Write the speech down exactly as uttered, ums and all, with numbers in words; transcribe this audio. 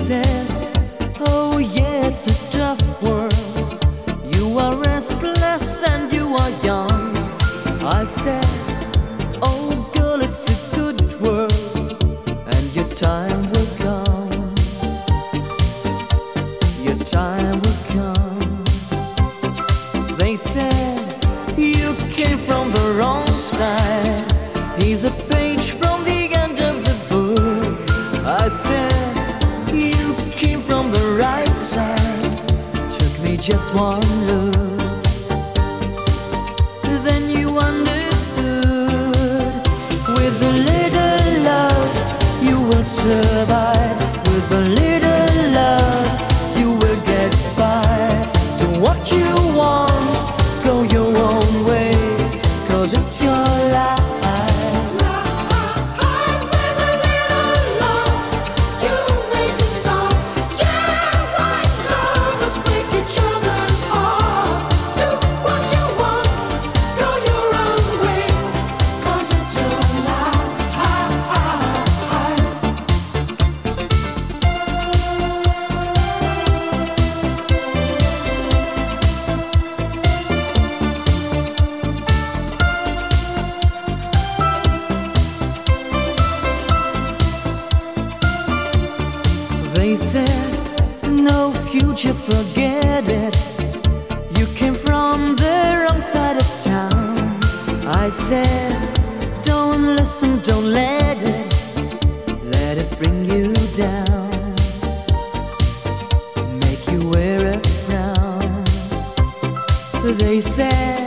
said, oh yeah, it's a tough world. You are restless and you are young. I said, oh girl, it's a good world, and your time will come. Your time will come. They said, you came from the wrong side. Here's a page from the end of the book. I said, you came from the right side. Took me just one look. Then you understood. With a little love, you will survive. With a little love, you will get by. Do what you want, go your own way, 'cause it's your life. They said, no future, forget it. You came from the wrong side of town. I said, don't listen, don't let it, let it bring you down, make you wear a frown. They said,